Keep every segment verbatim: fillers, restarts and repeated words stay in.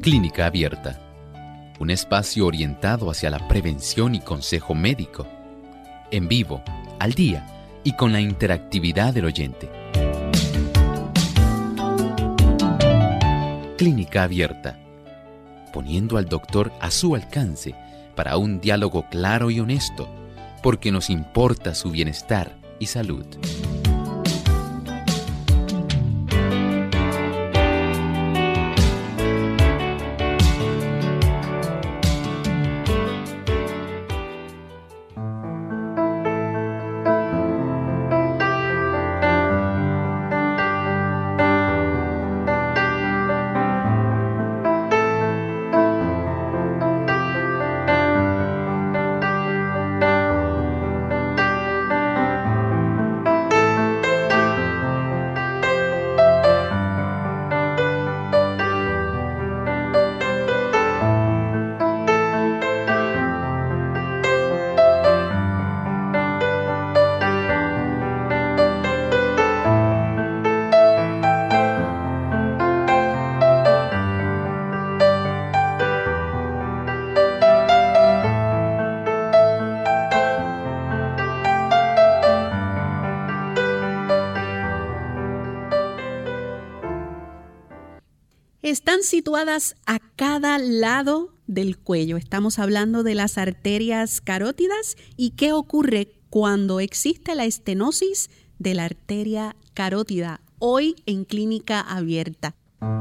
Clínica Abierta, un espacio orientado hacia la prevención y consejo médico, en vivo, al día y con la interactividad del oyente. Clínica Abierta, poniendo al doctor a su alcance para un diálogo claro y honesto, porque nos importa su bienestar y salud. Están situadas a cada lado del cuello. Estamos hablando de las arterias carótidas y qué ocurre cuando existe la estenosis de la arteria carótida. Hoy en Clínica Abierta.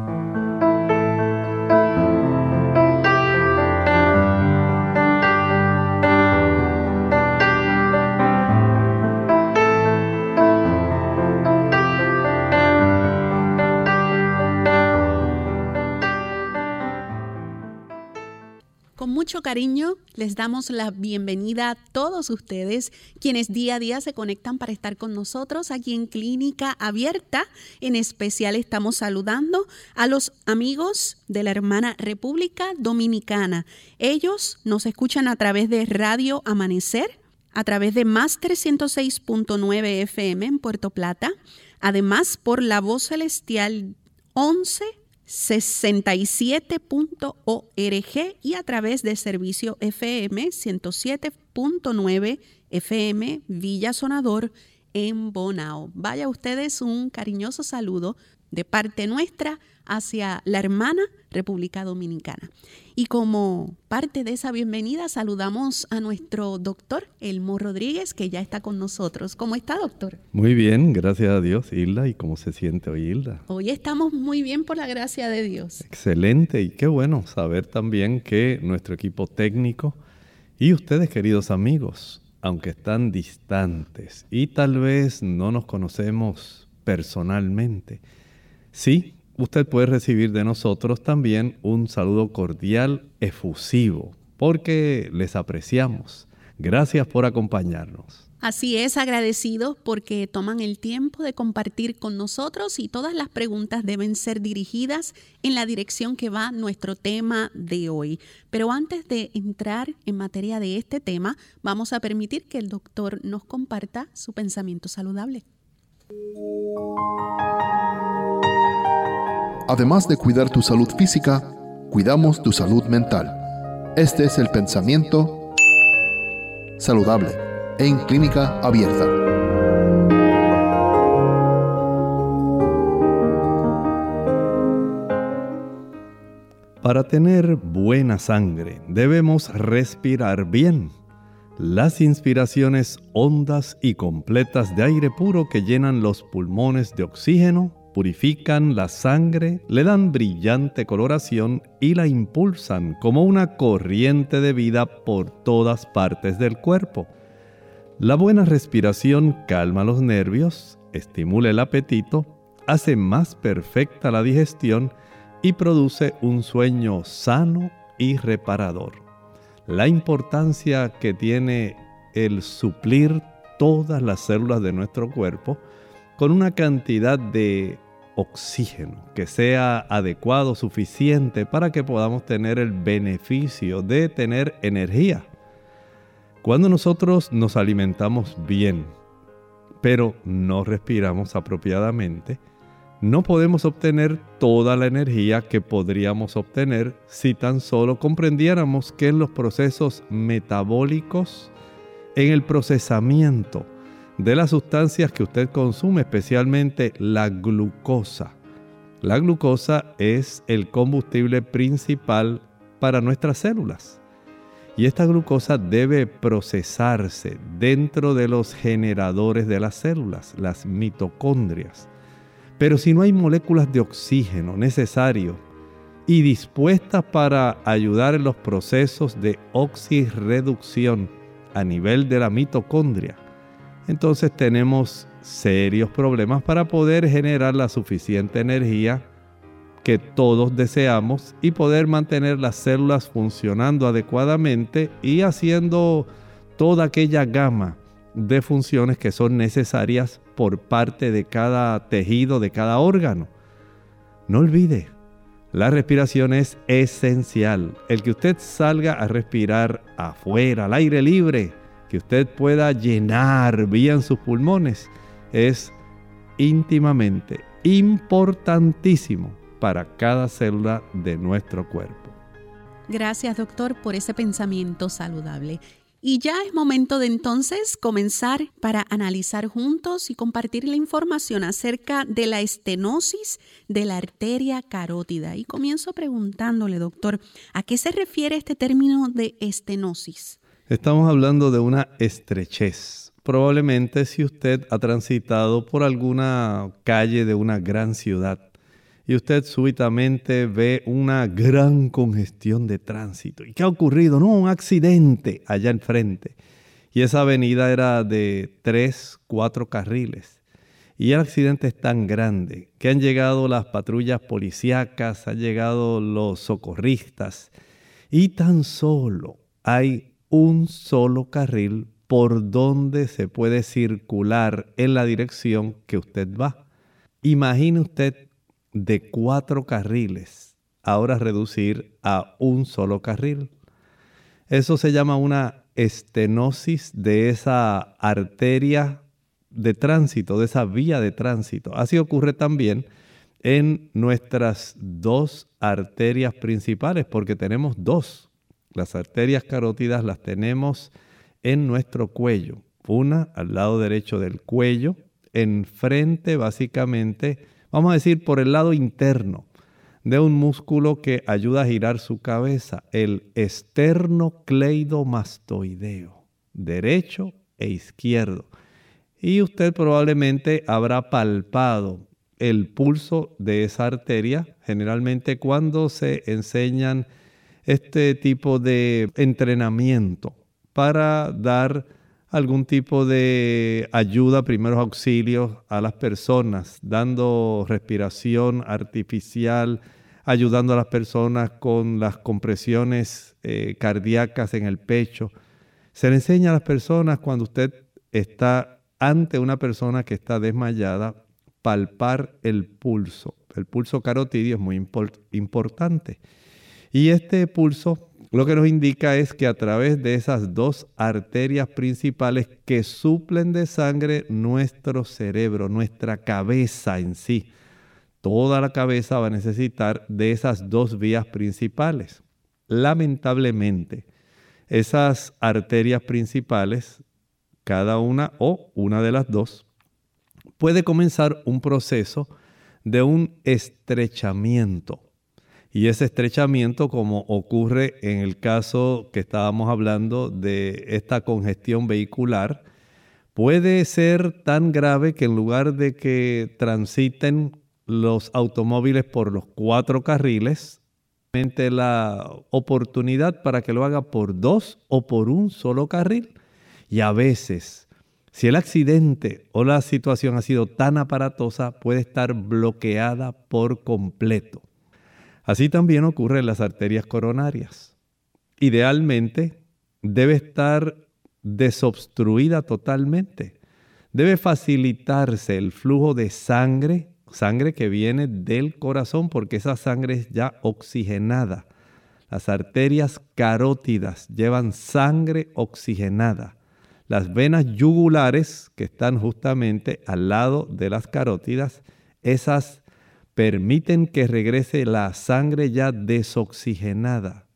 Con mucho cariño les damos la bienvenida a todos ustedes quienes día a día se conectan para estar con nosotros aquí en Clínica Abierta. En especial estamos saludando a los amigos de la hermana República Dominicana. Ellos nos escuchan a través de Radio Amanecer, a través de Más trescientos seis punto nueve F M en Puerto Plata, además por La Voz Celestial once sesenta y siete punto org y a través de Servicio F M ciento siete punto nueve F M Villa Sonador en Bonao. Vaya ustedes un cariñoso saludo de parte nuestra hacia la hermana República Dominicana. Y como parte de esa bienvenida saludamos a nuestro doctor Elmo Rodríguez, que ya está con nosotros. ¿Cómo está, doctor? Muy bien, gracias a Dios, Hilda. ¿Y cómo se siente hoy, Hilda? Hoy estamos muy bien por la gracia de Dios. Excelente, y qué bueno saber también que nuestro equipo técnico y ustedes, queridos amigos, aunque están distantes y tal vez no nos conocemos personalmente, sí, usted puede recibir de nosotros también un saludo cordial, efusivo, porque les apreciamos. Gracias por acompañarnos. Así es, agradecidos porque toman el tiempo de compartir con nosotros y todas las preguntas deben ser dirigidas en la dirección que va nuestro tema de hoy. Pero antes de entrar en materia de este tema, vamos a permitir que el doctor nos comparta su pensamiento saludable. Además de cuidar tu salud física, cuidamos tu salud mental. Este es el pensamiento saludable en Clínica Abierta. Para tener buena sangre, debemos respirar bien. Las inspiraciones hondas y completas de aire puro que llenan los pulmones de oxígeno purifican la sangre, le dan brillante coloración y la impulsan como una corriente de vida por todas partes del cuerpo. La buena respiración calma los nervios, estimula el apetito, hace más perfecta la digestión y produce un sueño sano y reparador. La importancia que tiene el suplir todas las células de nuestro cuerpo con una cantidad de oxígeno que sea adecuado, suficiente para que podamos tener el beneficio de tener energía. Cuando nosotros nos alimentamos bien, pero no respiramos apropiadamente, no podemos obtener toda la energía que podríamos obtener si tan solo comprendiéramos que en los procesos metabólicos, en el procesamiento de las sustancias que usted consume, especialmente la glucosa. La glucosa es el combustible principal para nuestras células. Y esta glucosa debe procesarse dentro de los generadores de las células, las mitocondrias. Pero si no hay moléculas de oxígeno necesarias y dispuestas para ayudar en los procesos de oxirreducción a nivel de la mitocondria, entonces tenemos serios problemas para poder generar la suficiente energía que todos deseamos y poder mantener las células funcionando adecuadamente y haciendo toda aquella gama de funciones que son necesarias por parte de cada tejido, de cada órgano. No olvide, la respiración es esencial. El que usted salga a respirar afuera, al aire libre, que usted pueda llenar bien sus pulmones, es íntimamente importantísimo para cada célula de nuestro cuerpo. Gracias, doctor, por ese pensamiento saludable. Y ya es momento de entonces comenzar para analizar juntos y compartir la información acerca de la estenosis de la arteria carótida. Y comienzo preguntándole, doctor, ¿a qué se refiere este término de estenosis? Estamos hablando de una estrechez. Probablemente si usted ha transitado por alguna calle de una gran ciudad y usted súbitamente ve una gran congestión de tránsito. ¿Y qué ha ocurrido? No, un accidente allá enfrente. Y esa avenida era de tres, cuatro carriles. Y el accidente es tan grande que han llegado las patrullas policíacas, han llegado los socorristas. Y tan solo hay un solo carril por donde se puede circular en la dirección que usted va. Imagine usted de cuatro carriles, ahora reducir a un solo carril. Eso se llama una estenosis de esa arteria de tránsito, de esa vía de tránsito. Así ocurre también en nuestras dos arterias principales, porque tenemos dos. Las arterias carótidas las tenemos en nuestro cuello. Una al lado derecho del cuello, enfrente básicamente, vamos a decir por el lado interno de un músculo que ayuda a girar su cabeza, el esternocleidomastoideo, derecho e izquierdo. Y usted probablemente habrá palpado el pulso de esa arteria, generalmente cuando se enseñan este tipo de entrenamiento para dar algún tipo de ayuda, primeros auxilios a las personas, dando respiración artificial, ayudando a las personas con las compresiones eh, cardíacas en el pecho. Se le enseña a las personas cuando usted está ante una persona que está desmayada, palpar el pulso. El pulso carotidio es muy import- importante. Y este pulso lo que nos indica es que a través de esas dos arterias principales que suplen de sangre nuestro cerebro, nuestra cabeza en sí, toda la cabeza va a necesitar de esas dos vías principales. Lamentablemente, esas arterias principales, cada una o una de las dos, puede comenzar un proceso de un estrechamiento. Y ese estrechamiento, como ocurre en el caso que estábamos hablando de esta congestión vehicular, puede ser tan grave que en lugar de que transiten los automóviles por los cuatro carriles, la oportunidad para que lo haga por dos o por un solo carril. Y a veces, si el accidente o la situación ha sido tan aparatosa, puede estar bloqueada por completo. Así también ocurre en las arterias coronarias. Idealmente, debe estar desobstruida totalmente. Debe facilitarse el flujo de sangre, sangre que viene del corazón, porque esa sangre es ya oxigenada. Las arterias carótidas llevan sangre oxigenada. Las venas yugulares, que están justamente al lado de las carótidas, esas permiten que regrese la sangre ya desoxigenada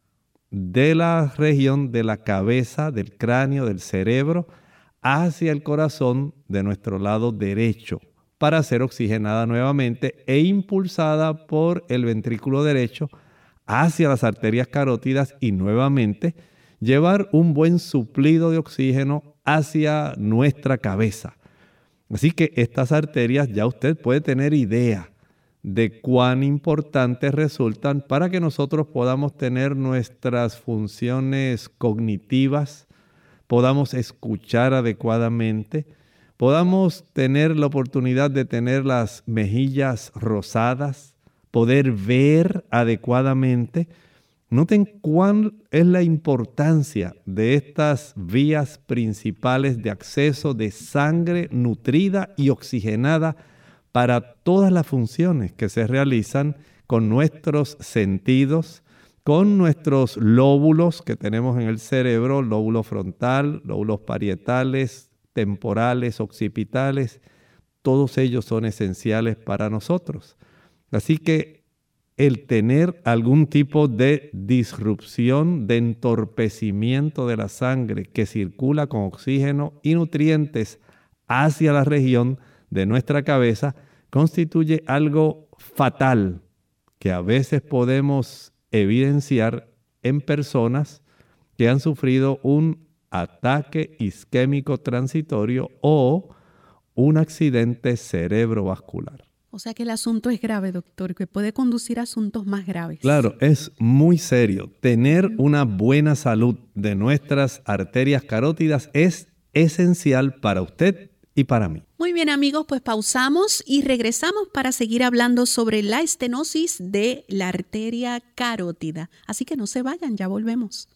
de la región de la cabeza, del cráneo, del cerebro, hacia el corazón de nuestro lado derecho, para ser oxigenada nuevamente e impulsada por el ventrículo derecho hacia las arterias carótidas y nuevamente llevar un buen suplido de oxígeno hacia nuestra cabeza. Así que estas arterias ya usted puede tener idea de cuán importantes resultan para que nosotros podamos tener nuestras funciones cognitivas, podamos escuchar adecuadamente, podamos tener la oportunidad de tener las mejillas rosadas, poder ver adecuadamente. Noten cuál es la importancia de estas vías principales de acceso de sangre nutrida y oxigenada para todas las funciones que se realizan con nuestros sentidos, con nuestros lóbulos que tenemos en el cerebro, lóbulo frontal, lóbulos parietales, temporales, occipitales. Todos ellos son esenciales para nosotros. Así que el tener algún tipo de disrupción, de entorpecimiento de la sangre que circula con oxígeno y nutrientes hacia la región de nuestra cabeza constituye algo fatal que a veces podemos evidenciar en personas que han sufrido un ataque isquémico transitorio o un accidente cerebrovascular. O sea que el asunto es grave, doctor, que puede conducir a asuntos más graves. Claro, es muy serio. Tener una buena salud de nuestras arterias carótidas es esencial para usted y para mí. Muy bien, amigos, pues pausamos y regresamos para seguir hablando sobre la estenosis de la arteria carótida. Así que no se vayan, ya volvemos.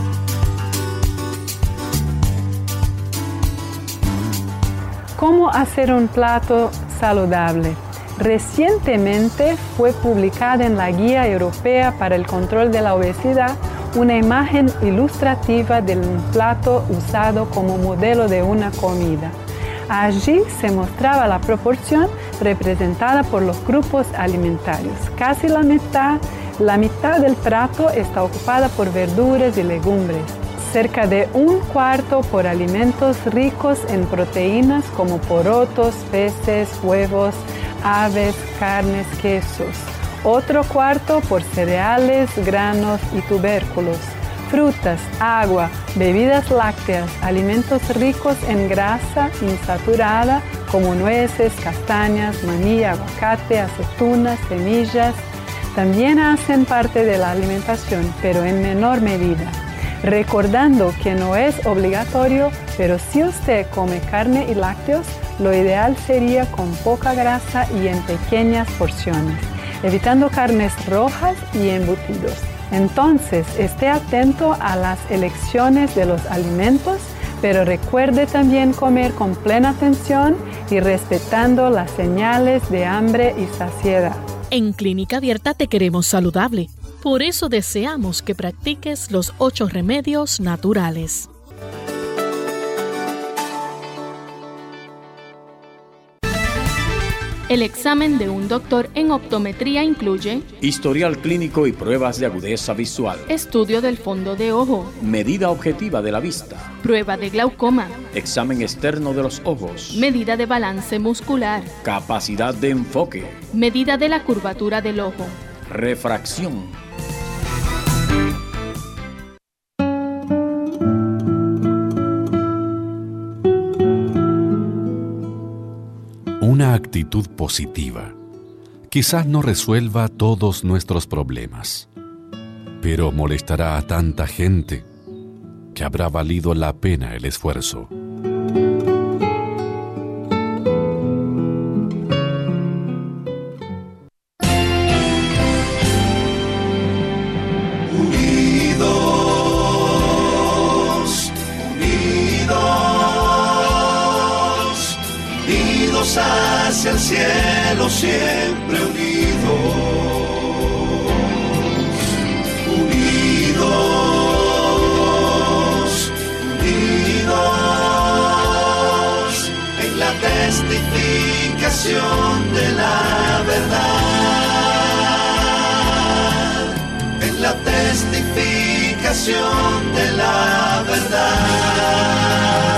¿Cómo hacer un plato saludable? Recientemente fue publicada en la Guía Europea para el Control de la Obesidad una imagen ilustrativa de un plato usado como modelo de una comida. Allí se mostraba la proporción representada por los grupos alimentarios. Casi la mitad, la mitad del plato está ocupada por verduras y legumbres. Cerca de un cuarto por alimentos ricos en proteínas como porotos, peces, huevos, aves, carnes, quesos. Otro cuarto por cereales, granos y tubérculos. Frutas, agua, bebidas lácteas, alimentos ricos en grasa insaturada como nueces, castañas, maní, aguacate, aceitunas, semillas, también hacen parte de la alimentación, pero en menor medida. Recordando que no es obligatorio, pero si usted come carne y lácteos, lo ideal sería con poca grasa y en pequeñas porciones, evitando carnes rojas y embutidos. Entonces, esté atento a las elecciones de los alimentos, pero recuerde también comer con plena atención y respetando las señales de hambre y saciedad. En Clínica Abierta te queremos saludable. Por eso deseamos que practiques los ocho remedios naturales. El examen de un doctor en optometría incluye historial clínico y pruebas de agudeza visual, estudio del fondo de ojo, medida objetiva de la vista, prueba de glaucoma, examen externo de los ojos, medida de balance muscular, capacidad de enfoque, medida de la curvatura del ojo, refracción. Una actitud positiva quizás no resuelva todos nuestros problemas, pero molestará a tanta gente que habrá valido la pena el esfuerzo. Unidos, unidos, unidos hacia el cielo, siempre unidos, unidos, unidos, en la testificación de la verdad. expresión de la verdad.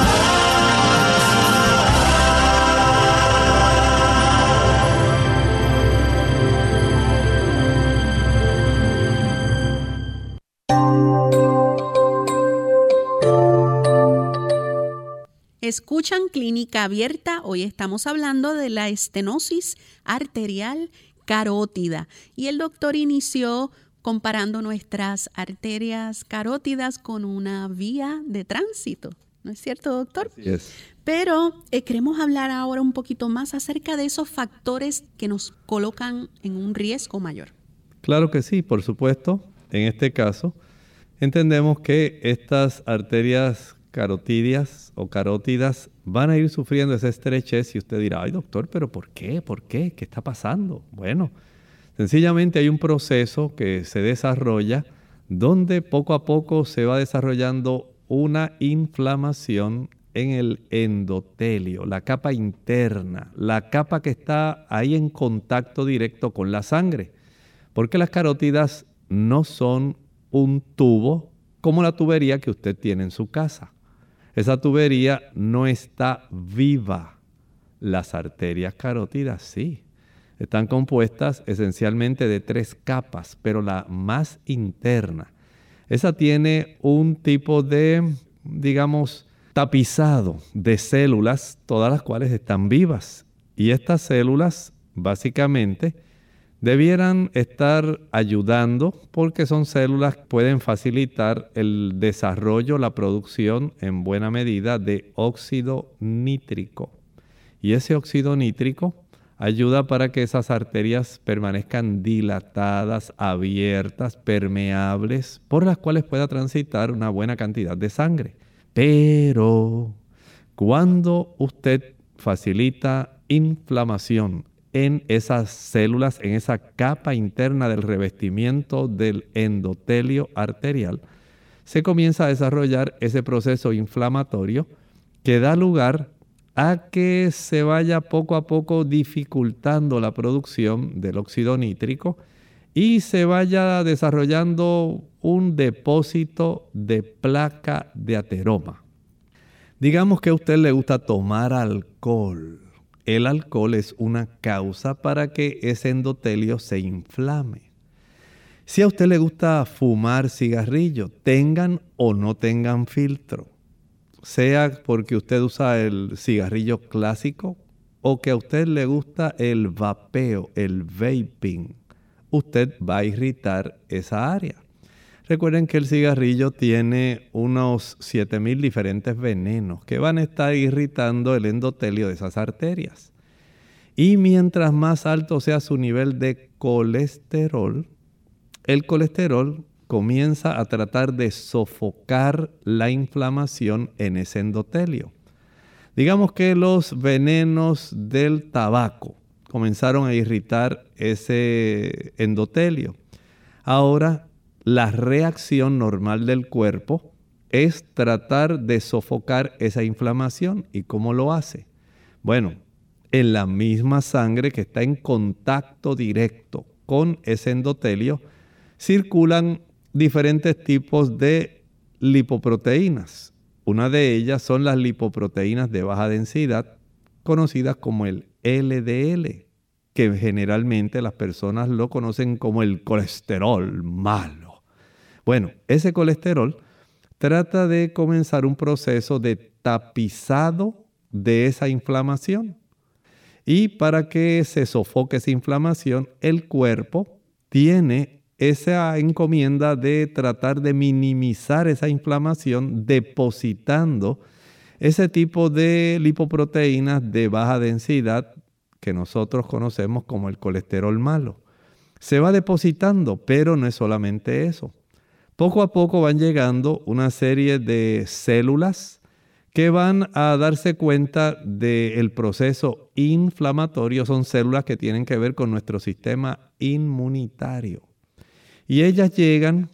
Escuchan Clínica Abierta. Hoy estamos hablando de la estenosis arterial carótida. Y el doctor inició comparando nuestras arterias carótidas con una vía de tránsito. ¿No es cierto, doctor? Así es. Pero eh, queremos hablar ahora un poquito más acerca de esos factores que nos colocan en un riesgo mayor. Claro que sí, por supuesto. En este caso, entendemos que estas arterias carotidias o carótidas van a ir sufriendo esa estrechez y usted dirá, ay doctor, pero ¿por qué? ¿Por qué? ¿Qué está pasando? Bueno, sencillamente hay un proceso que se desarrolla donde poco a poco se va desarrollando una inflamación en el endotelio, la capa interna, la capa que está ahí en contacto directo con la sangre, porque las carótidas no son un tubo como la tubería que usted tiene en su casa. Esa tubería no está viva. Las arterias carótidas sí. Están compuestas esencialmente de tres capas, pero la más interna, esa tiene un tipo de, digamos, tapizado de células, todas las cuales están vivas. Y estas células, básicamente, debieran estar ayudando porque son células que pueden facilitar el desarrollo, la producción en buena medida de óxido nítrico. Y ese óxido nítrico ayuda para que esas arterias permanezcan dilatadas, abiertas, permeables, por las cuales pueda transitar una buena cantidad de sangre. Pero cuando usted facilita inflamación en esas células, en esa capa interna del revestimiento del endotelio arterial, se comienza a desarrollar ese proceso inflamatorio que da lugar a que se vaya poco a poco dificultando la producción del óxido nítrico y se vaya desarrollando un depósito de placa de ateroma. Digamos que a usted le gusta tomar alcohol. El alcohol es una causa para que ese endotelio se inflame. Si a usted le gusta fumar cigarrillo, tengan o no tengan filtro, sea porque usted usa el cigarrillo clásico o que a usted le gusta el vapeo, el vaping, usted va a irritar esa área. Recuerden que el cigarrillo tiene unos siete mil diferentes venenos que van a estar irritando el endotelio de esas arterias. Y mientras más alto sea su nivel de colesterol, el colesterol comienza a tratar de sofocar la inflamación en ese endotelio. Digamos que los venenos del tabaco comenzaron a irritar ese endotelio. Ahora, la reacción normal del cuerpo es tratar de sofocar esa inflamación. ¿Y cómo lo hace? Bueno, en la misma sangre que está en contacto directo con ese endotelio, circulan diferentes tipos de lipoproteínas. Una de ellas son las lipoproteínas de baja densidad, conocidas como el L D L, que generalmente las personas lo conocen como el colesterol malo. Bueno, ese colesterol trata de comenzar un proceso de tapizado de esa inflamación. Y para que se sofoque esa inflamación, el cuerpo tiene esa encomienda de tratar de minimizar esa inflamación depositando ese tipo de lipoproteínas de baja densidad que nosotros conocemos como el colesterol malo. Se va depositando, pero no es solamente eso. Poco a poco van llegando una serie de células que van a darse cuenta del proceso inflamatorio. Son células que tienen que ver con nuestro sistema inmunitario. Y ellas llegan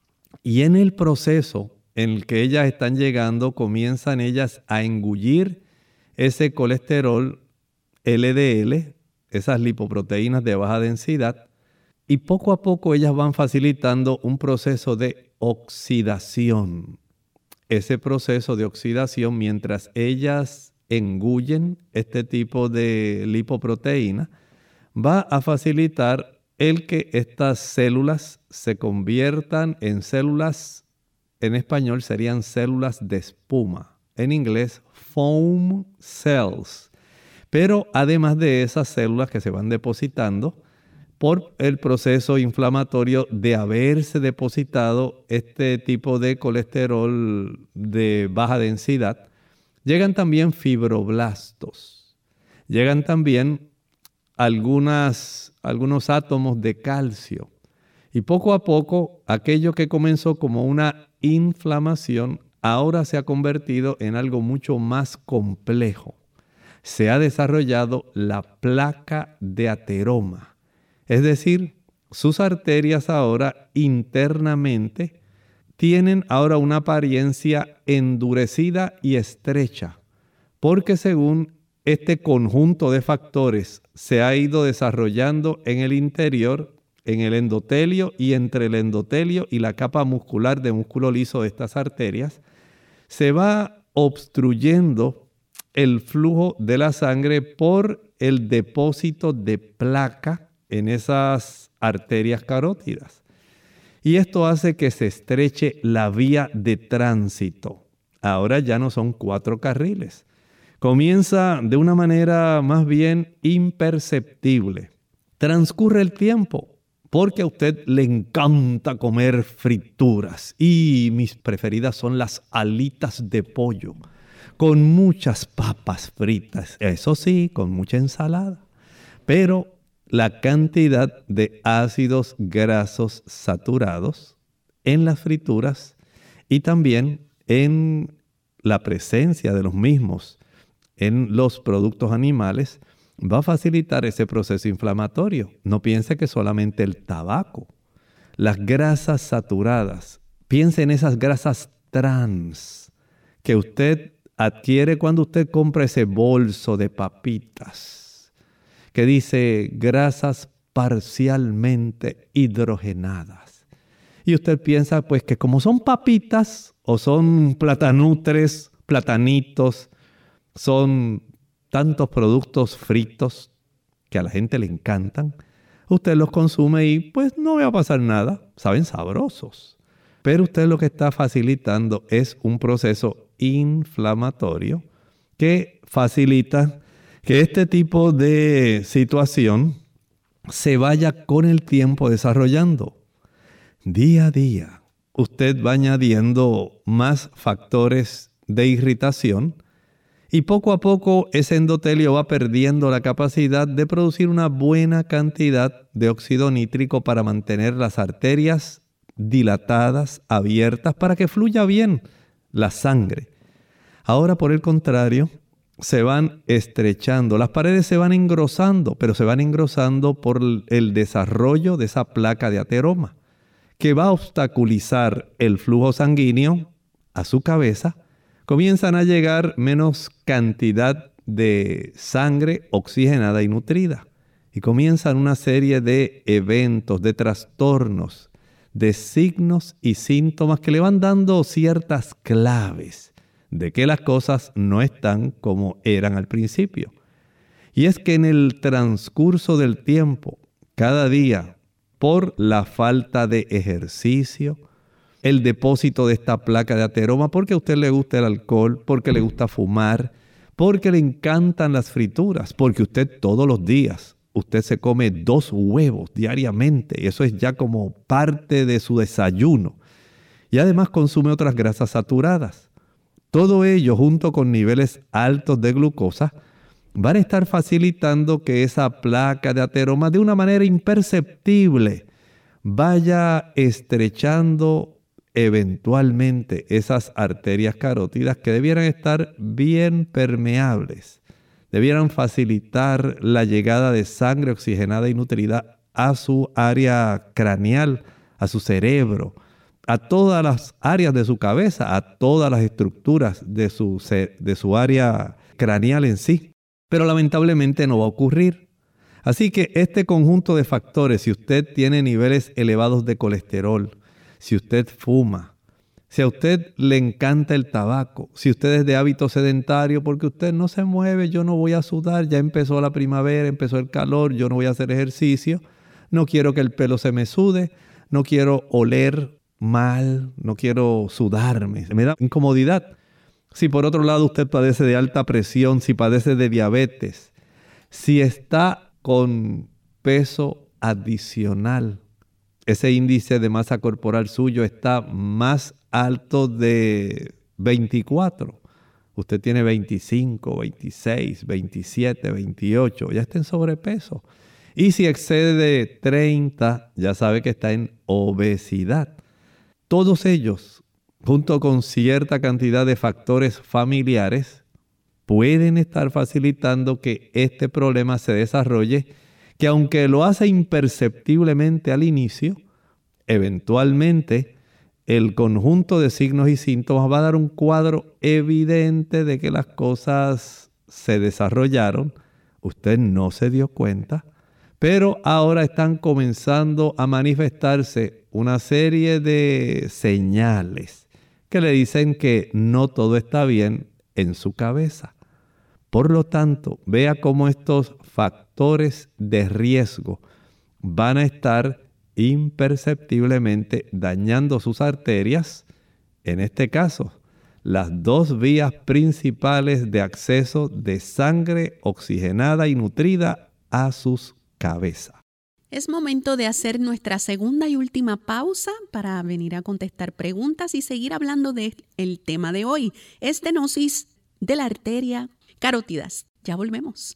y en el proceso en el que ellas están llegando, comienzan ellas a engullir ese colesterol L D L, esas lipoproteínas de baja densidad, y poco a poco ellas van facilitando un proceso de oxidación. Ese proceso de oxidación, mientras ellas engullen este tipo de lipoproteína, va a facilitar el que estas células se conviertan en células, en español serían células de espuma, en inglés foam cells. Pero además de esas células que se van depositando, por el proceso inflamatorio de haberse depositado este tipo de colesterol de baja densidad, llegan también fibroblastos, llegan también algunas, algunos átomos de calcio. Y poco a poco, aquello que comenzó como una inflamación, ahora se ha convertido en algo mucho más complejo. Se ha desarrollado la placa de ateroma. Es decir, sus arterias ahora internamente tienen ahora una apariencia endurecida y estrecha, porque según este conjunto de factores se ha ido desarrollando en el interior, en el endotelio y entre el endotelio y la capa muscular de músculo liso de estas arterias, se va obstruyendo el flujo de la sangre por el depósito de placa en esas arterias carótidas. Y esto hace que se estreche la vía de tránsito. Ahora ya no son cuatro carriles. Comienza de una manera más bien imperceptible. Transcurre el tiempo porque a usted le encanta comer frituras. Y mis preferidas son las alitas de pollo con muchas papas fritas. Eso sí, con mucha ensalada. Pero la cantidad de ácidos grasos saturados en las frituras y también en la presencia de los mismos en los productos animales va a facilitar ese proceso inflamatorio. No piense que solamente el tabaco. Las grasas saturadas, piense en esas grasas trans que usted adquiere cuando usted compra ese bolso de papitas que dice grasas parcialmente hidrogenadas. Y usted piensa pues que como son papitas o son platanutres, platanitos, son tantos productos fritos que a la gente le encantan, usted los consume y pues no va a pasar nada, saben sabrosos. Pero usted lo que está facilitando es un proceso inflamatorio que facilita que este tipo de situación se vaya con el tiempo desarrollando. Día a día, usted va añadiendo más factores de irritación y poco a poco ese endotelio va perdiendo la capacidad de producir una buena cantidad de óxido nítrico para mantener las arterias dilatadas, abiertas, para que fluya bien la sangre. Ahora, por el contrario, se van estrechando, las paredes se van engrosando, pero se van engrosando por el desarrollo de esa placa de ateroma, que va a obstaculizar el flujo sanguíneo a su cabeza. Comienzan a llegar menos cantidad de sangre oxigenada y nutrida. Y comienzan una serie de eventos, de trastornos, de signos y síntomas que le van dando ciertas claves de que las cosas no están como eran al principio. Y es que en el transcurso del tiempo, cada día, por la falta de ejercicio, el depósito de esta placa de ateroma, porque a usted le gusta el alcohol, porque le gusta fumar, porque le encantan las frituras, porque usted todos los días, usted se come dos huevos diariamente, y eso es ya como parte de su desayuno. Y además consume otras grasas saturadas. Todo ello, junto con niveles altos de glucosa, van a estar facilitando que esa placa de ateroma, de una manera imperceptible, vaya estrechando eventualmente esas arterias carótidas que debieran estar bien permeables. Debieran facilitar la llegada de sangre oxigenada y nutrida a su área craneal, a su cerebro, a todas las áreas de su cabeza, a todas las estructuras de su, de su área craneal en sí. Pero lamentablemente no va a ocurrir. Así que este conjunto de factores, si usted tiene niveles elevados de colesterol, si usted fuma, si a usted le encanta el tabaco, si usted es de hábito sedentario porque usted no se mueve, yo no voy a sudar, ya empezó la primavera, empezó el calor, yo no voy a hacer ejercicio, no quiero que el pelo se me sude, no quiero oler mal, no quiero sudarme, me da incomodidad. Si por otro lado usted padece de alta presión, si padece de diabetes, si está con peso adicional, ese índice de masa corporal suyo está más alto de veinticuatro. Usted tiene veinticinco, veintiséis, veintisiete, veintiocho, ya está en sobrepeso. Y si excede de treinta, ya sabe que está en obesidad. Todos ellos, junto con cierta cantidad de factores familiares, pueden estar facilitando que este problema se desarrolle, que aunque lo hace imperceptiblemente al inicio, eventualmente el conjunto de signos y síntomas va a dar un cuadro evidente de que las cosas se desarrollaron. Usted no se dio cuenta, pero ahora están comenzando a manifestarse una serie de señales que le dicen que no todo está bien en su cabeza. Por lo tanto, vea cómo estos factores de riesgo van a estar imperceptiblemente dañando sus arterias, en este caso, las dos vías principales de acceso de sangre oxigenada y nutrida a sus cabezas. Es momento de hacer nuestra segunda y última pausa para venir a contestar preguntas y seguir hablando del tema de hoy, estenosis de la arteria carótidas. Ya volvemos.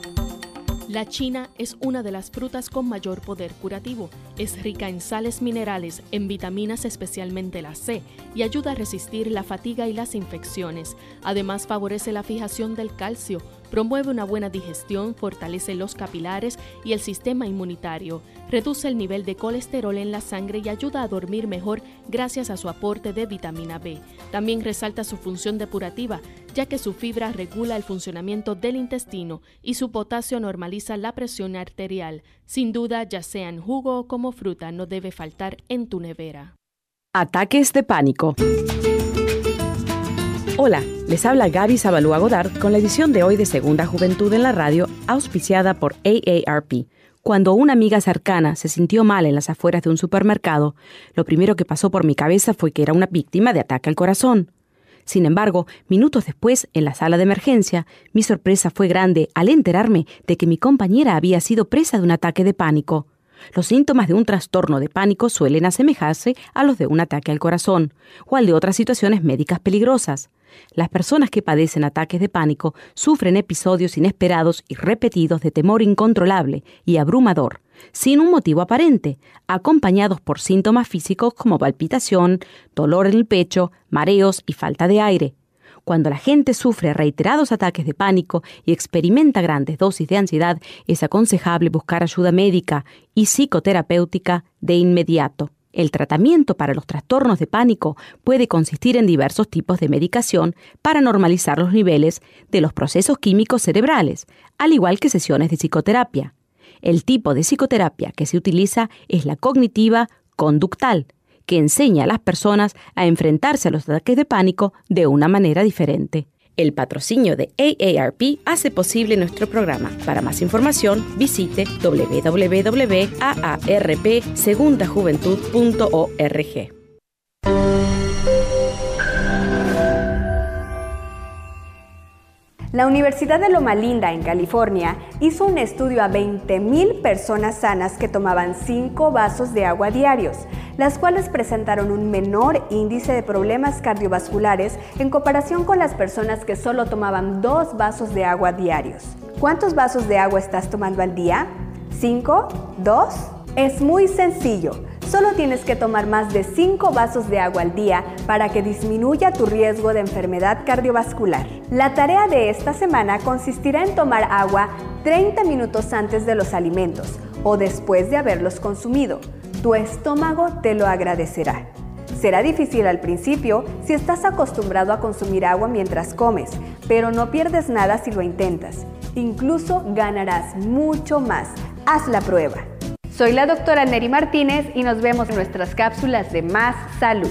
La china es una de las frutas con mayor poder curativo. Es rica en sales minerales, en vitaminas, especialmente la C, y ayuda a resistir la fatiga y las infecciones. Además, favorece la fijación del calcio, promueve una buena digestión, fortalece los capilares y el sistema inmunitario, reduce el nivel de colesterol en la sangre y ayuda a dormir mejor gracias a su aporte de vitamina B. También resalta su función depurativa, ya que su fibra regula el funcionamiento del intestino y su potasio normaliza la presión arterial. Sin duda, ya sea en jugo o como fruta, no debe faltar en tu nevera. Ataques de pánico. Hola, les habla Gaby Zabalúa Godard con la edición de hoy de Segunda Juventud en la Radio, auspiciada por A A R P. Cuando una amiga cercana se sintió mal en las afueras de un supermercado, lo primero que pasó por mi cabeza fue que era una víctima de ataque al corazón. Sin embargo, minutos después, en la sala de emergencia, mi sorpresa fue grande al enterarme de que mi compañera había sido presa de un ataque de pánico. Los síntomas de un trastorno de pánico suelen asemejarse a los de un ataque al corazón o al de otras situaciones médicas peligrosas. Las personas que padecen ataques de pánico sufren episodios inesperados y repetidos de temor incontrolable y abrumador, sin un motivo aparente, acompañados por síntomas físicos como palpitación, dolor en el pecho, mareos y falta de aire. Cuando la gente sufre reiterados ataques de pánico y experimenta grandes dosis de ansiedad, es aconsejable buscar ayuda médica y psicoterapéutica de inmediato. El tratamiento para los trastornos de pánico puede consistir en diversos tipos de medicación para normalizar los niveles de los procesos químicos cerebrales, al igual que sesiones de psicoterapia. El tipo de psicoterapia que se utiliza es la cognitiva conductal, que enseña a las personas a enfrentarse a los ataques de pánico de una manera diferente. El patrocinio de A A R P hace posible nuestro programa. Para más información, visite doble u doble u doble u punto a a r p segunda juventud punto org. La Universidad de Loma Linda, en California, hizo un estudio a veinte mil personas sanas que tomaban cinco vasos de agua diarios, las cuales presentaron un menor índice de problemas cardiovasculares en comparación con las personas que solo tomaban dos vasos de agua diarios. ¿Cuántos vasos de agua estás tomando al día? ¿Cinco? ¿Dos? Es muy sencillo. Solo tienes que tomar más de cinco vasos de agua al día para que disminuya tu riesgo de enfermedad cardiovascular. La tarea de esta semana consistirá en tomar agua treinta minutos antes de los alimentos o después de haberlos consumido. Tu estómago te lo agradecerá. Será difícil al principio si estás acostumbrado a consumir agua mientras comes, pero no pierdes nada si lo intentas. Incluso ganarás mucho más. Haz la prueba. Soy la doctora Neri Martínez y nos vemos en nuestras cápsulas de Más Salud.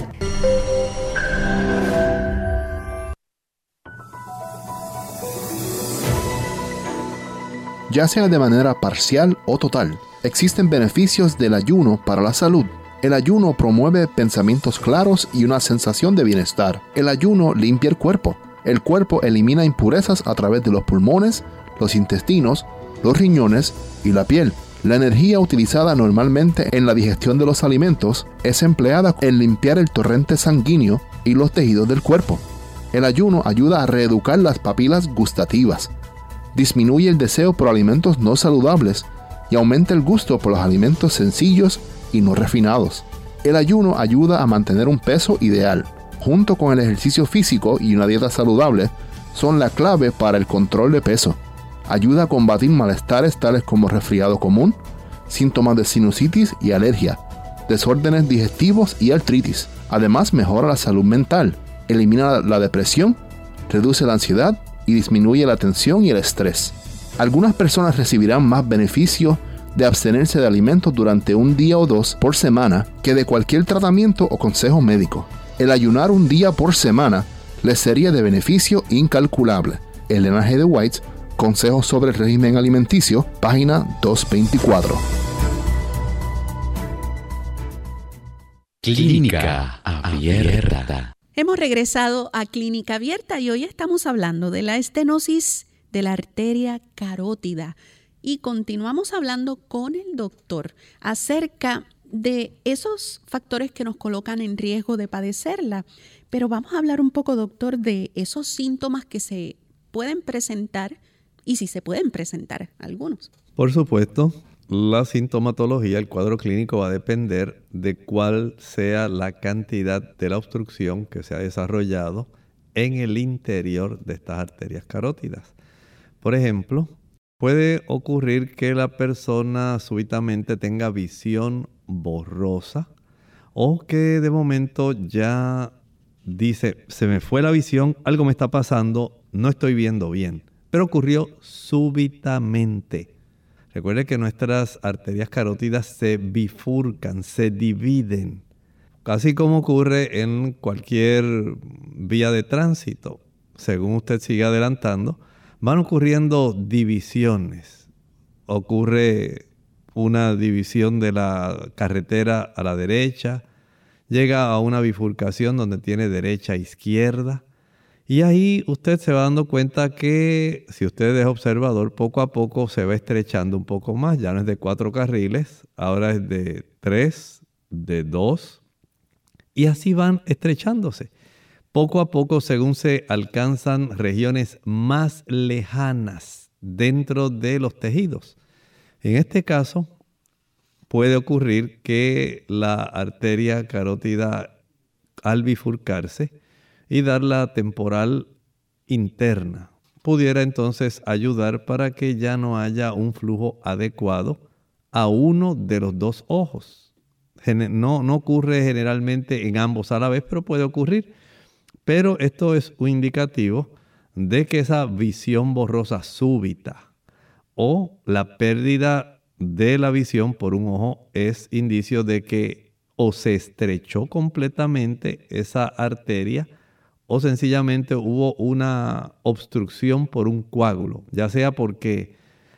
Ya sea de manera parcial o total, existen beneficios del ayuno para la salud. El ayuno promueve pensamientos claros y una sensación de bienestar. El ayuno limpia el cuerpo. El cuerpo elimina impurezas a través de los pulmones, los intestinos, los riñones y la piel. La energía utilizada normalmente en la digestión de los alimentos es empleada en limpiar el torrente sanguíneo y los tejidos del cuerpo. El ayuno ayuda a reeducar las papilas gustativas, disminuye el deseo por alimentos no saludables y aumenta el gusto por los alimentos sencillos y no refinados. El ayuno ayuda a mantener un peso ideal. Junto con el ejercicio físico y una dieta saludable, son la clave para el control de peso. Ayuda a combatir malestares tales como resfriado común, síntomas de sinusitis y alergia, desórdenes digestivos y artritis. Además, mejora la salud mental, elimina la depresión, reduce la ansiedad y disminuye la tensión y el estrés. Algunas personas recibirán más beneficio de abstenerse de alimentos durante un día o dos por semana que de cualquier tratamiento o consejo médico. El ayunar un día por semana les sería de beneficio incalculable. Elena G. de White, Consejos sobre el régimen alimenticio, página doscientos veinticuatro. Clínica Abierta. Hemos regresado a Clínica Abierta y hoy estamos hablando de la estenosis de la arteria carótida y continuamos hablando con el doctor acerca de esos factores que nos colocan en riesgo de padecerla. Pero vamos a hablar un poco, doctor, de esos síntomas que se pueden presentar y si se pueden presentar algunos. Por supuesto, la sintomatología, el cuadro clínico va a depender de cuál sea la cantidad de la obstrucción que se ha desarrollado en el interior de estas arterias carótidas. Por ejemplo, puede ocurrir que la persona súbitamente tenga visión borrosa o que de momento ya dice, se me fue la visión, algo me está pasando, no estoy viendo bien, pero ocurrió súbitamente. Recuerde que nuestras arterias carótidas se bifurcan, se dividen, casi como ocurre en cualquier vía de tránsito. Según usted sigue adelantando, van ocurriendo divisiones. Ocurre una división de la carretera a la derecha, llega a una bifurcación donde tiene derecha e izquierda, y ahí usted se va dando cuenta que, si usted es observador, poco a poco se va estrechando un poco más. Ya no es de cuatro carriles, ahora es de tres, de dos, y así van estrechándose. Poco a poco, según se alcanzan regiones más lejanas dentro de los tejidos. En este caso, puede ocurrir que la arteria carótida, al bifurcarse y dar la temporal interna, pudiera entonces ayudar para que ya no haya un flujo adecuado a uno de los dos ojos. No, no ocurre generalmente en ambos a la vez, pero puede ocurrir. Pero esto es un indicativo de que esa visión borrosa súbita o la pérdida de la visión por un ojo es indicio de que o se estrechó completamente esa arteria o sencillamente hubo una obstrucción por un coágulo, ya sea porque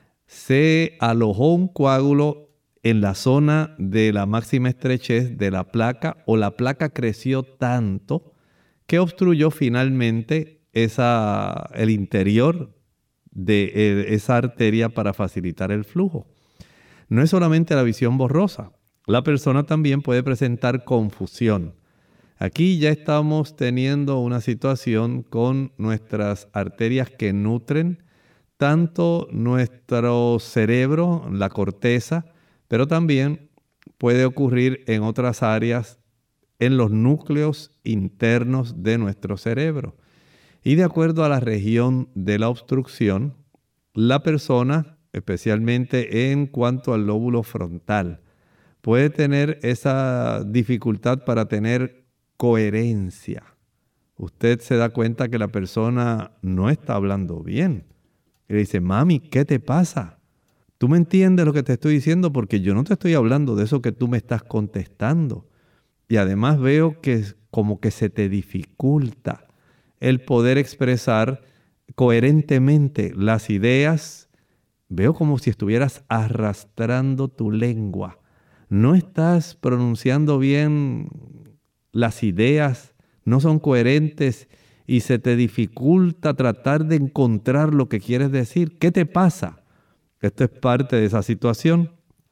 se alojó un coágulo en la zona de la máxima estrechez de la placa o la placa creció tanto que obstruyó finalmente esa, el interior de esa arteria para facilitar el flujo. No es solamente la visión borrosa, la persona también puede presentar confusión. Aquí ya estamos teniendo una situación con nuestras arterias que nutren tanto nuestro cerebro, la corteza, pero también puede ocurrir en otras áreas, en los núcleos internos de nuestro cerebro. Y de acuerdo a la región de la obstrucción, la persona, especialmente en cuanto al lóbulo frontal, puede tener esa dificultad para tener coherencia. Usted se da cuenta que la persona no está hablando bien. Y le dice, mami, ¿qué te pasa? Tú me entiendes lo que te estoy diciendo porque yo no te estoy hablando de eso que tú me estás contestando. Y además veo que como que se te dificulta el poder expresar coherentemente las ideas. Veo como si estuvieras arrastrando tu lengua. No estás pronunciando bien las ideas, no son coherentes y se te dificulta tratar de encontrar lo que quieres decir. ¿Qué te pasa? Esto es parte de esa situación.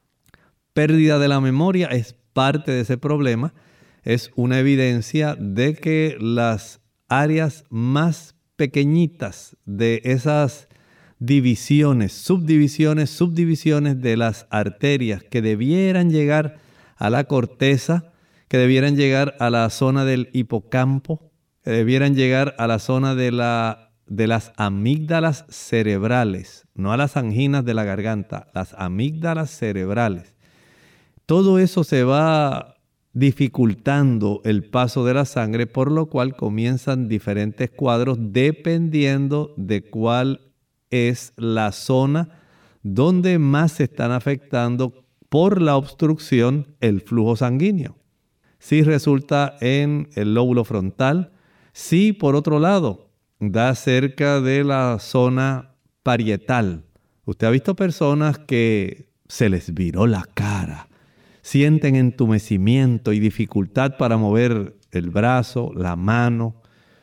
Pérdida de la memoria es parte de ese problema. Es una evidencia de que las áreas más pequeñitas de esas divisiones, subdivisiones, subdivisiones de las arterias que debieran llegar a la corteza, que debieran llegar a la zona del hipocampo, que debieran llegar a la zona de, la, de las amígdalas cerebrales, no a las anginas de la garganta, las amígdalas cerebrales. Todo eso se va dificultando el paso de la sangre, por lo cual comienzan diferentes cuadros dependiendo de cuál es la zona donde más se están afectando por la obstrucción el flujo sanguíneo. Si resulta en el lóbulo frontal, si por otro lado da cerca de la zona parietal. Usted ha visto personas que se les viró la cara, sienten entumecimiento y dificultad para mover el brazo, la mano,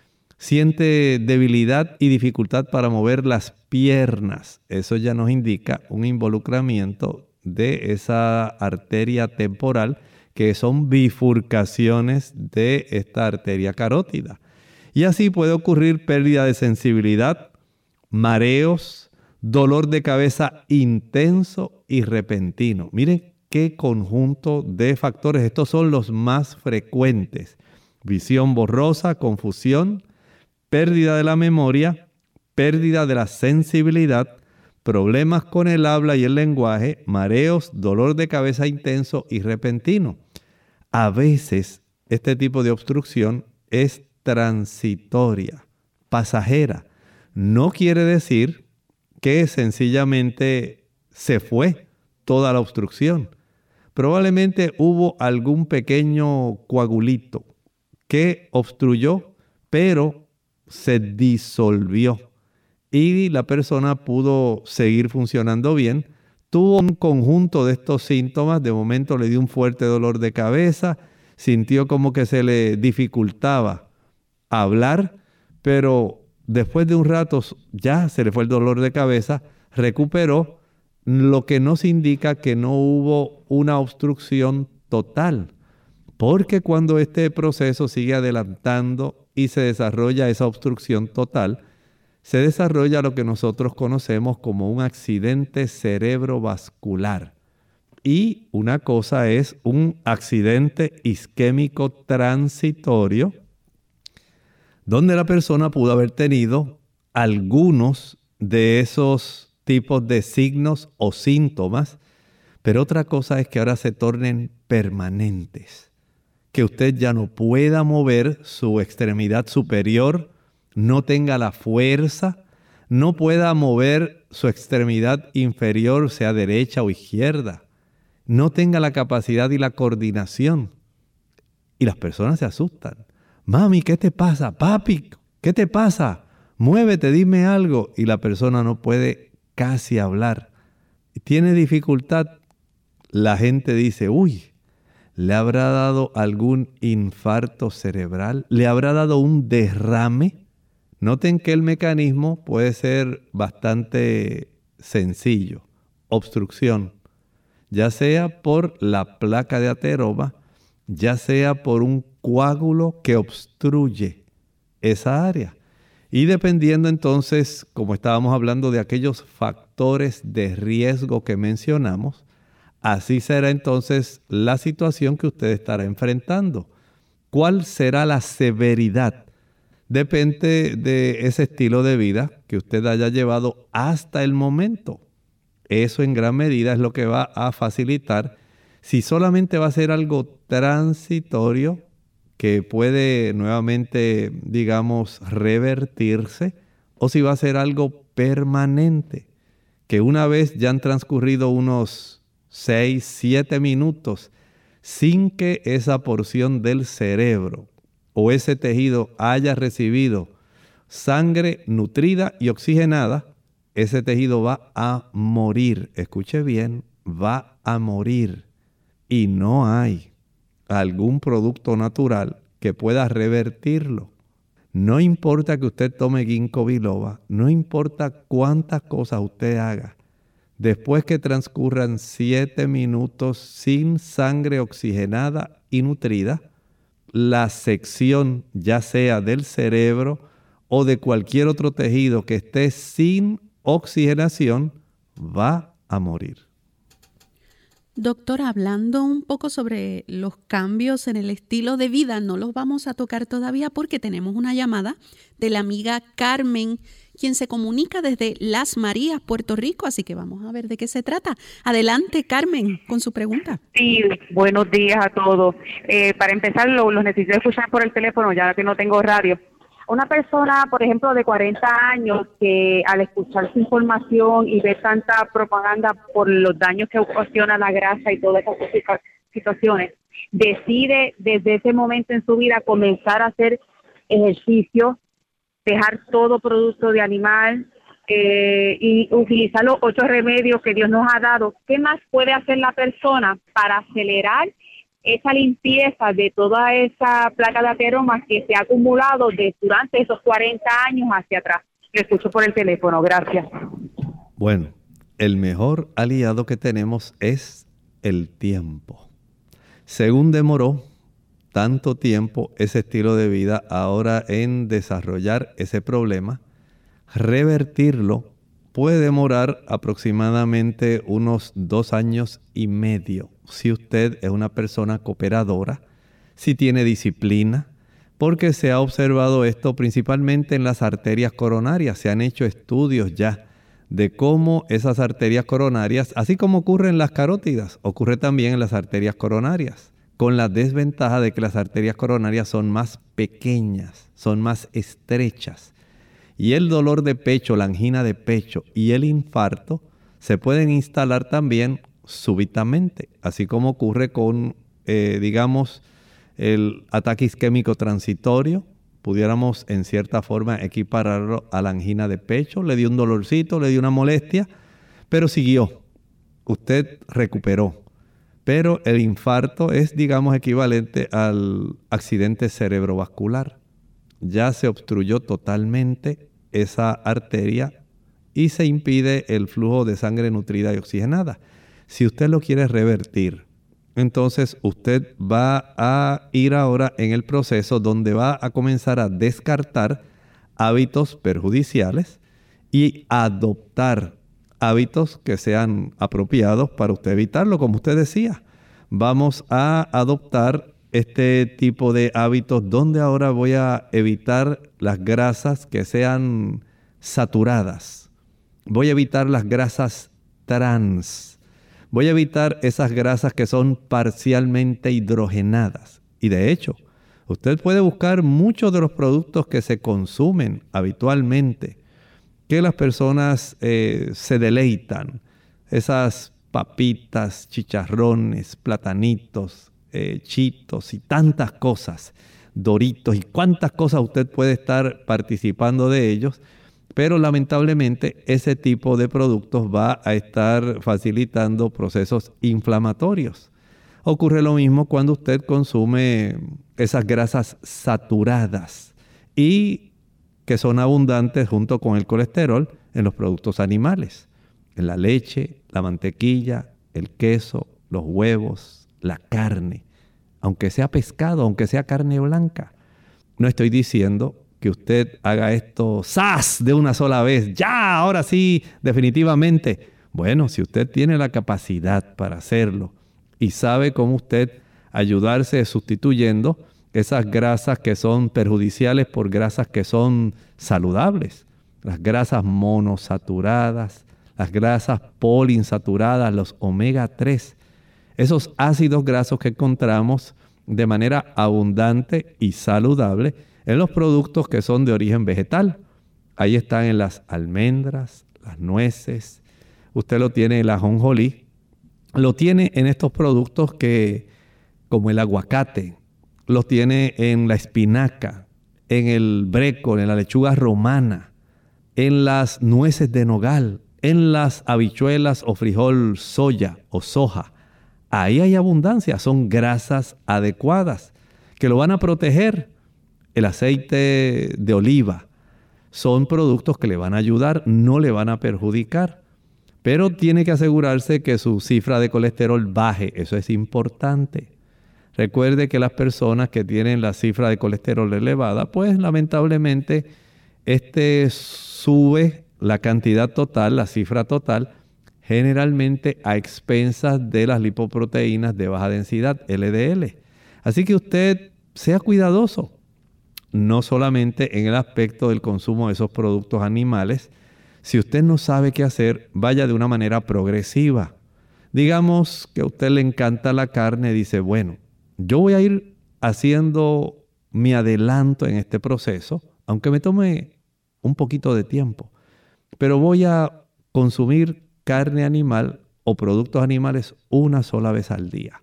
siente debilidad y dificultad para mover las piernas. Eso ya nos indica un involucramiento de esa arteria temporal, que son bifurcaciones de esta arteria carótida. Y así puede ocurrir pérdida de sensibilidad, mareos, dolor de cabeza intenso y repentino. Miren qué conjunto de factores. Estos son los más frecuentes. Visión borrosa, confusión, pérdida de la memoria, pérdida de la sensibilidad, problemas con el habla y el lenguaje, mareos, dolor de cabeza intenso y repentino. A veces este tipo de obstrucción es transitoria, pasajera. No quiere decir que sencillamente se fue toda la obstrucción. Probablemente hubo algún pequeño coagulito que obstruyó, pero se disolvió y la persona pudo seguir funcionando bien. Tuvo un conjunto de estos síntomas. De momento le dio un fuerte dolor de cabeza, sintió como que se le dificultaba hablar, pero después de un rato ya se le fue el dolor de cabeza, recuperó, lo que nos indica que no hubo una obstrucción total, porque cuando este proceso sigue adelantando y se desarrolla esa obstrucción total, se desarrolla lo que nosotros conocemos como un accidente cerebrovascular. Y una cosa es un accidente isquémico transitorio, donde la persona pudo haber tenido algunos de esos tipos de signos o síntomas, pero otra cosa es que ahora se tornen permanentes, que usted ya no pueda mover su extremidad superior, no tenga la fuerza, no pueda mover su extremidad inferior, sea derecha o izquierda, no tenga la capacidad y la coordinación. Y las personas se asustan. Mami, ¿qué te pasa? Papi, ¿qué te pasa? Muévete, dime algo. Y la persona no puede casi hablar. Tiene dificultad. La gente dice, uy, ¿le habrá dado algún infarto cerebral? ¿Le habrá dado un derrame? Noten que el mecanismo puede ser bastante sencillo. Obstrucción, ya sea por la placa de ateroma, ya sea por un coágulo que obstruye esa área. Y dependiendo entonces, como estábamos hablando de aquellos factores de riesgo que mencionamos, así será entonces la situación que usted estará enfrentando. ¿Cuál será la severidad? Depende de ese estilo de vida que usted haya llevado hasta el momento. Eso en gran medida es lo que va a facilitar si solamente va a ser algo transitorio que puede nuevamente, digamos, revertirse, o si va a ser algo permanente que una vez ya han transcurrido unos seis, siete minutos sin que esa porción del cerebro o ese tejido haya recibido sangre nutrida y oxigenada, ese tejido va a morir. Escuche bien, va a morir. Y no hay algún producto natural que pueda revertirlo. No importa que usted tome ginkgo biloba, no importa cuántas cosas usted haga, después que transcurran siete minutos sin sangre oxigenada y nutrida, la sección, ya sea del cerebro o de cualquier otro tejido que esté sin oxigenación, va a morir. Doctor, hablando un poco sobre los cambios en el estilo de vida, no los vamos a tocar todavía porque tenemos una llamada de la amiga Carmen, quien se comunica desde Las Marías, Puerto Rico, así que vamos a ver de qué se trata. Adelante, Carmen, con su pregunta. Sí, buenos días a todos. Eh, para empezar, los lo necesito escuchar por el teléfono, ya que no tengo radio. Una persona, por ejemplo, de cuarenta años, que al escuchar su información y ver tanta propaganda por los daños que ocasiona la grasa y todas esas situaciones, decide desde ese momento en su vida comenzar a hacer ejercicio, dejar todo producto de animal eh, y utilizar los ocho remedios que Dios nos ha dado. ¿Qué más puede hacer la persona para acelerar esa limpieza de toda esa placa de ateromas que se ha acumulado de, durante esos cuarenta años hacia atrás? Lo escucho por el teléfono, gracias. Bueno, el mejor aliado que tenemos es el tiempo. Según demoró tanto tiempo ese estilo de vida ahora en desarrollar ese problema, revertirlo puede demorar aproximadamente unos dos años y medio. Si usted es una persona cooperadora, si tiene disciplina, porque se ha observado esto principalmente en las arterias coronarias. Se han hecho estudios ya de cómo esas arterias coronarias, así como ocurre en las carótidas, ocurre también en las arterias coronarias, con la desventaja de que las arterias coronarias son más pequeñas, son más estrechas. Y el dolor de pecho, la angina de pecho y el infarto se pueden instalar también súbitamente, así como ocurre con, eh, digamos, el ataque isquémico transitorio. Pudiéramos en cierta forma equipararlo a la angina de pecho. Le dio un dolorcito, le dio una molestia, pero siguió. Usted recuperó. Pero el infarto es, digamos, equivalente al accidente cerebrovascular. Ya se obstruyó totalmente esa arteria y se impide el flujo de sangre nutrida y oxigenada. Si usted lo quiere revertir, entonces usted va a ir ahora en el proceso donde va a comenzar a descartar hábitos perjudiciales y adoptar hábitos que sean apropiados para usted evitarlo, como usted decía. Vamos a adoptar este tipo de hábitos donde ahora voy a evitar las grasas que sean saturadas. Voy a evitar las grasas trans. Voy a evitar esas grasas que son parcialmente hidrogenadas. Y de hecho, usted puede buscar muchos de los productos que se consumen habitualmente, que las personas eh, se deleitan. Esas papitas, chicharrones, platanitos, eh, chitos y tantas cosas, doritos y cuántas cosas usted puede estar participando de ellos. Pero lamentablemente ese tipo de productos va a estar facilitando procesos inflamatorios. Ocurre lo mismo cuando usted consume esas grasas saturadas y que son abundantes junto con el colesterol en los productos animales. En la leche, la mantequilla, el queso, los huevos, la carne. Aunque sea pescado, aunque sea carne blanca. No estoy diciendo que usted haga esto ¡zas! De una sola vez. ¡Ya! Ahora sí, definitivamente. Bueno, si usted tiene la capacidad para hacerlo y sabe cómo usted ayudarse sustituyendo esas grasas que son perjudiciales por grasas que son saludables. Las grasas monosaturadas, las grasas poliinsaturadas, los omega tres. Esos ácidos grasos que encontramos de manera abundante y saludable en los productos que son de origen vegetal. Ahí están en las almendras, las nueces, usted lo tiene en el ajonjolí, lo tiene en estos productos que, como el aguacate, lo tiene en la espinaca, en el brécol, en la lechuga romana, en las nueces de nogal, en las habichuelas o frijol soya o soja. Ahí hay abundancia, son grasas adecuadas que lo van a proteger. El aceite de oliva son productos que le van a ayudar, no le van a perjudicar. Pero tiene que asegurarse que su cifra de colesterol baje, eso es importante. Recuerde que las personas que tienen la cifra de colesterol elevada, pues lamentablemente este sube la cantidad total, la cifra total, generalmente a expensas de las lipoproteínas de baja densidad, L D L. Así que usted sea cuidadoso, no solamente en el aspecto del consumo de esos productos animales. Si usted no sabe qué hacer, vaya de una manera progresiva. Digamos que a usted le encanta la carne, dice, bueno, yo voy a ir haciendo mi adelanto en este proceso, aunque me tome un poquito de tiempo, pero voy a consumir carne animal o productos animales una sola vez al día.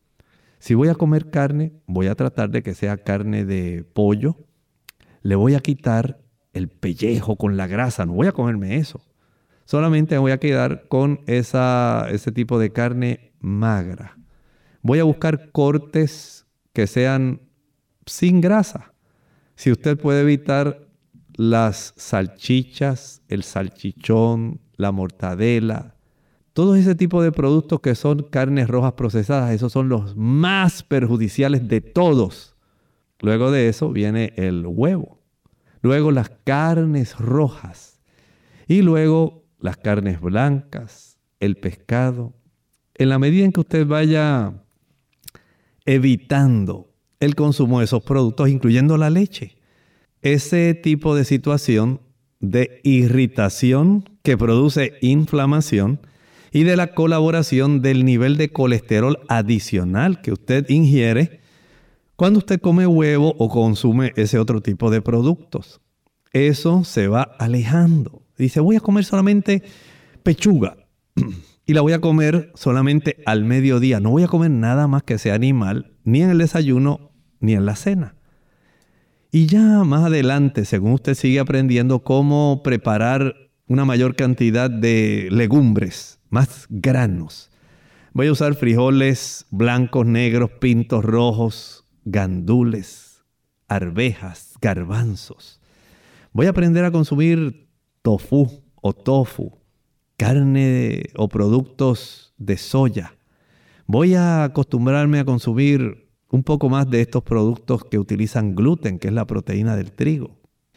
Si voy a comer carne, voy a tratar de que sea carne de pollo. Le voy a quitar el pellejo con la grasa, no voy a comerme eso. Solamente me voy a quedar con esa, ese tipo de carne magra. Voy a buscar cortes que sean sin grasa. Si usted puede evitar las salchichas, el salchichón, la mortadela, todo ese tipo de productos que son carnes rojas procesadas, esos son los más perjudiciales de todos. Luego de eso viene el huevo. Luego las carnes rojas. Y luego las carnes blancas, el pescado. En la medida en que usted vaya evitando el consumo de esos productos, incluyendo la leche, ese tipo de situación de irritación que produce inflamación y de la colaboración del nivel de colesterol adicional que usted ingiere cuando usted come huevo o consume ese otro tipo de productos. Eso se va alejando. Dice, voy a comer solamente pechuga y la voy a comer solamente al mediodía. No voy a comer nada más que sea animal, ni en el desayuno ni en la cena. Y ya más adelante, según usted sigue aprendiendo cómo preparar una mayor cantidad de legumbres, más granos. Voy a usar frijoles blancos, negros, pintos, rojos, gandules, arvejas, garbanzos. Voy a aprender a consumir tofu o tofu, carne o productos de soya. Voy a acostumbrarme a consumir un poco más de estos productos que utilizan gluten, que es la proteína del trigo.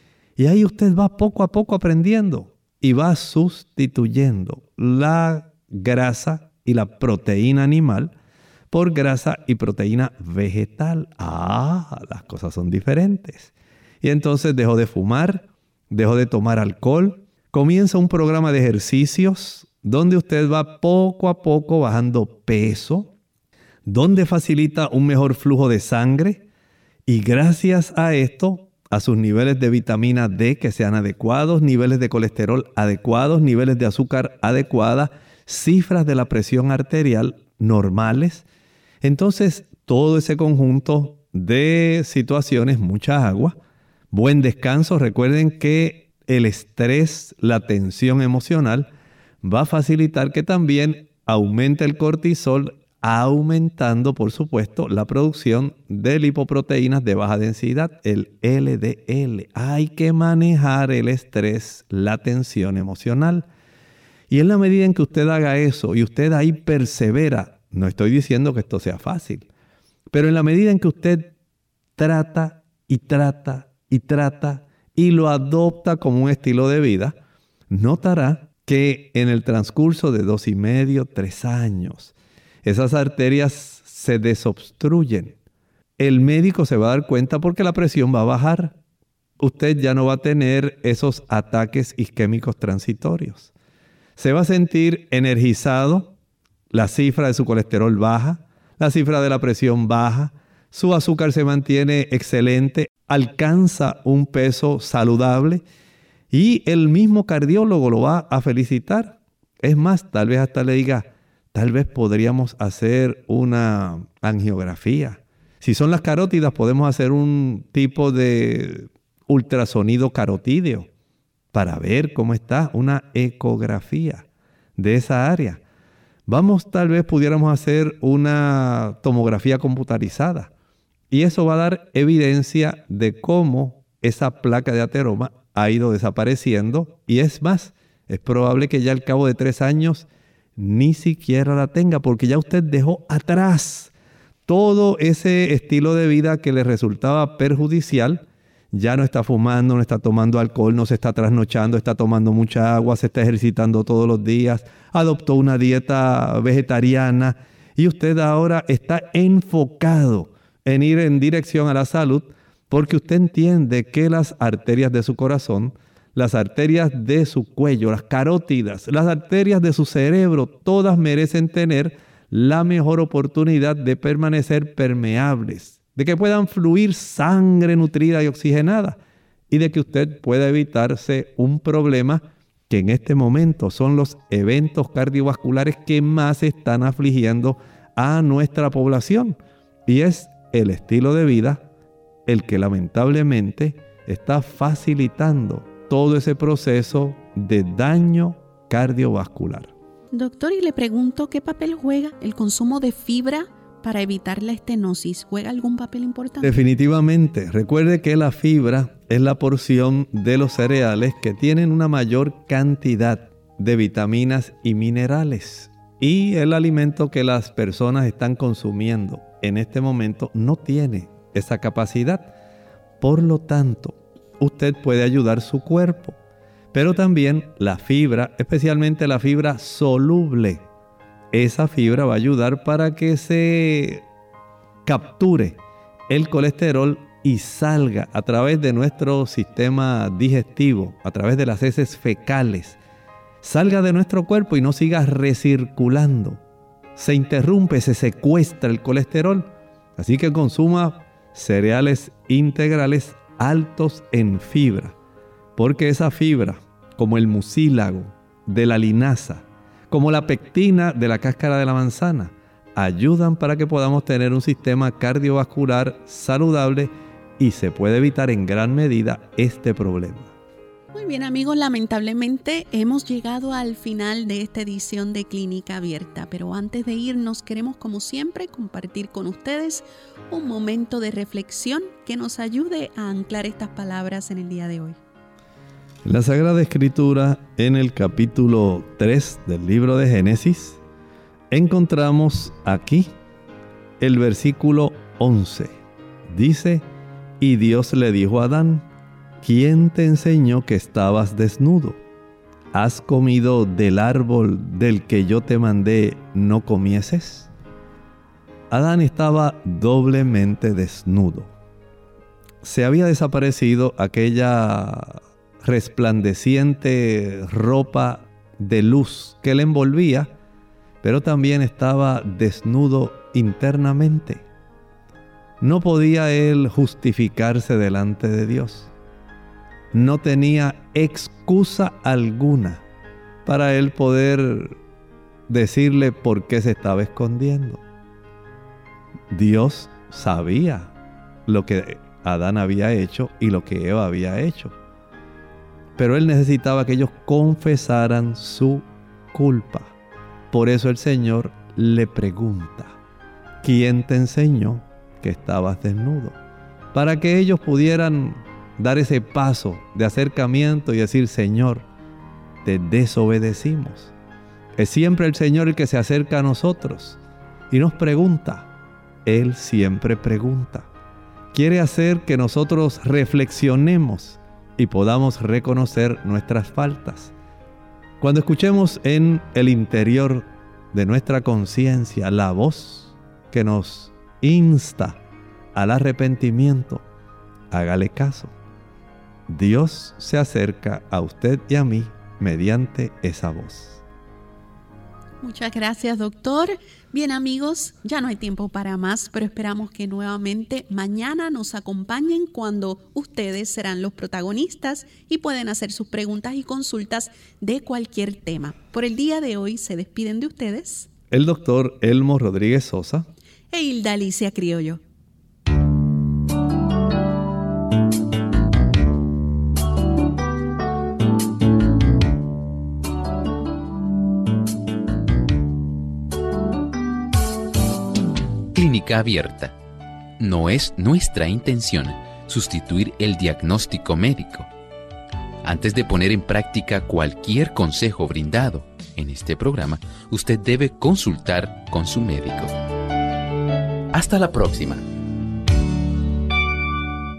Y ahí usted va poco a poco aprendiendo y va sustituyendo la grasa y la proteína animal por grasa y proteína vegetal. Ah, las cosas son diferentes. Y entonces dejó de fumar, dejó de tomar alcohol, comienza un programa de ejercicios donde usted va poco a poco bajando peso, donde facilita un mejor flujo de sangre y gracias a esto, a sus niveles de vitamina D que sean adecuados, niveles de colesterol adecuados, niveles de azúcar adecuadas, cifras de la presión arterial normales. Entonces, todo ese conjunto de situaciones, mucha agua, buen descanso. Recuerden que el estrés, la tensión emocional, va a facilitar que también aumente el cortisol, aumentando, por supuesto, la producción de lipoproteínas de baja densidad, el L D L. Hay que manejar el estrés, la tensión emocional. Y en la medida en que usted haga eso y usted ahí persevera, no estoy diciendo que esto sea fácil, pero en la medida en que usted trata y trata y trata y lo adopta como un estilo de vida, notará que en el transcurso de dos y medio, tres años, esas arterias se desobstruyen. El médico se va a dar cuenta porque la presión va a bajar. Usted ya no va a tener esos ataques isquémicos transitorios. Se va a sentir energizado, la cifra de su colesterol baja, la cifra de la presión baja, su azúcar se mantiene excelente, alcanza un peso saludable y el mismo cardiólogo lo va a felicitar. Es más, tal vez hasta le diga, tal vez podríamos hacer una angiografía. Si son las carótidas, podemos hacer un tipo de ultrasonido carotídeo para ver cómo está, una ecografía de esa área. Vamos, tal vez pudiéramos hacer una tomografía computarizada y eso va a dar evidencia de cómo esa placa de ateroma ha ido desapareciendo y es más, es probable que ya al cabo de tres años ni siquiera la tenga porque ya usted dejó atrás todo ese estilo de vida que le resultaba perjudicial. Ya no está fumando, no está tomando alcohol, no se está trasnochando, está tomando mucha agua, se está ejercitando todos los días, adoptó una dieta vegetariana y usted ahora está enfocado en ir en dirección a la salud porque usted entiende que las arterias de su corazón, las arterias de su cuello, las carótidas, las arterias de su cerebro, todas merecen tener la mejor oportunidad de permanecer permeables, de que puedan fluir sangre nutrida y oxigenada y de que usted pueda evitarse un problema que en este momento son los eventos cardiovasculares que más están afligiendo a nuestra población y es el estilo de vida el que lamentablemente está facilitando todo ese proceso de daño cardiovascular. Doctor, y le pregunto, ¿qué papel juega el consumo de fibra para evitar la estenosis? ¿Juega algún papel importante? Definitivamente. Recuerde que la fibra es la porción de los cereales que tienen una mayor cantidad de vitaminas y minerales. Y el alimento que las personas están consumiendo en este momento no tiene esa capacidad. Por lo tanto, usted puede ayudar su cuerpo. Pero también la fibra, especialmente la fibra soluble, esa fibra va a ayudar para que se capture el colesterol y salga a través de nuestro sistema digestivo, a través de las heces fecales, salga de nuestro cuerpo y no siga recirculando. Se interrumpe, se secuestra el colesterol. Así que consuma cereales integrales altos en fibra, porque esa fibra, como el mucílago de la linaza, como la pectina de la cáscara de la manzana, ayudan para que podamos tener un sistema cardiovascular saludable y se puede evitar en gran medida este problema. Muy bien, amigos, lamentablemente hemos llegado al final de esta edición de Clínica Abierta, pero antes de irnos queremos, como siempre, compartir con ustedes un momento de reflexión que nos ayude a anclar estas palabras en el día de hoy. La Sagrada Escritura, en el capítulo tres del libro de Génesis, encontramos aquí el versículo once. Dice, y Dios le dijo a Adán, ¿quién te enseñó que estabas desnudo? ¿Has comido del árbol del que yo te mandé no comieses? Adán estaba doblemente desnudo. Se había desaparecido aquella resplandeciente ropa de luz que le envolvía, pero también estaba desnudo internamente. No podía él justificarse delante de Dios. No tenía excusa alguna para él poder decirle por qué se estaba escondiendo. Dios sabía lo que Adán había hecho y lo que Eva había hecho. Pero él necesitaba que ellos confesaran su culpa. Por eso el Señor le pregunta, ¿quién te enseñó que estabas desnudo? Para que ellos pudieran dar ese paso de acercamiento y decir, Señor, te desobedecimos. Es siempre el Señor el que se acerca a nosotros y nos pregunta. Él siempre pregunta. Quiere hacer que nosotros reflexionemos y podamos reconocer nuestras faltas. Cuando escuchemos en el interior de nuestra conciencia la voz que nos insta al arrepentimiento, hágale caso. Dios se acerca a usted y a mí mediante esa voz. Muchas gracias, doctor. Bien, amigos, ya no hay tiempo para más, pero esperamos que nuevamente mañana nos acompañen cuando ustedes serán los protagonistas y pueden hacer sus preguntas y consultas de cualquier tema. Por el día de hoy se despiden de ustedes el doctor Elmo Rodríguez Sosa e Hilda Alicia Criollo. Clínica Abierta. No es nuestra intención sustituir el diagnóstico médico. Antes de poner en práctica cualquier consejo brindado en este programa, usted debe consultar con su médico. Hasta la próxima.